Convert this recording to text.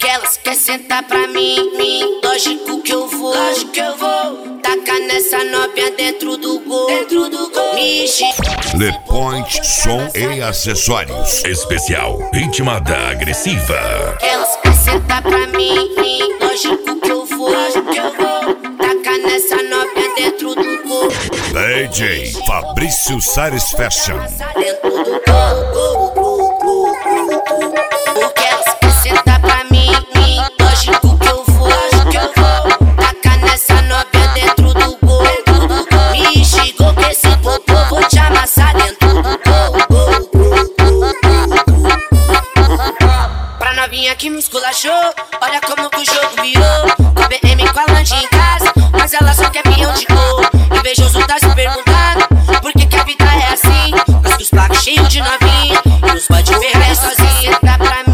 Porque elas quer sentar pra mim, lógico que eu vou, tacar nessa novinha dentro do gol, Le Point Som e Acessórios. Especial Ritmada Agressiva. Elas quer sentar pra mim, lógico que eu vou, tacar nessa novinha dentro do gol. DJ Fabrício Sares Fashion. Dentro do gol. Porque elas quer sentar pra mim, lógico que eu vou, tacar nessa novinha dentro do gol. Me xingou que esse popô vou te amassar dentro do gol. Pra novinha que me esculachou, olha como que o jogo virou. Com a BM com a lanche em casa, mas ela só quer pinhão de gol. Invejoso tá se perguntando por que a vida é assim. Mas que os placos cheios de novinha e os bodes ferrados sozinha. Dá pra mim